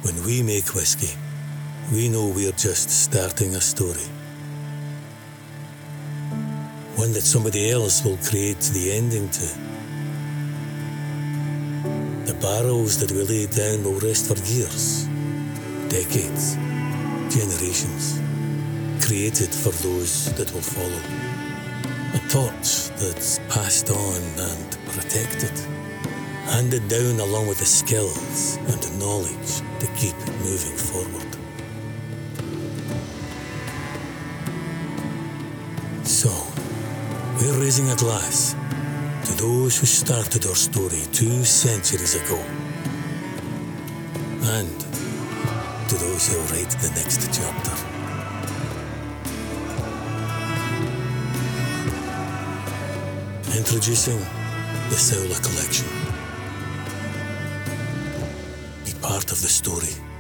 When we make whiskey, we know we're just starting a story. One that somebody else will create the ending to. The barrels that we lay down will rest for years, decades, generations, created for those that will follow. A torch that's passed on and protected, handed down along with the skills and the knowledge to keep moving forward. So, we're raising a glass to those who started our story 2 centuries ago, and to those who will write the next chapter. Introducing the Sowla Collection. Be part of the story.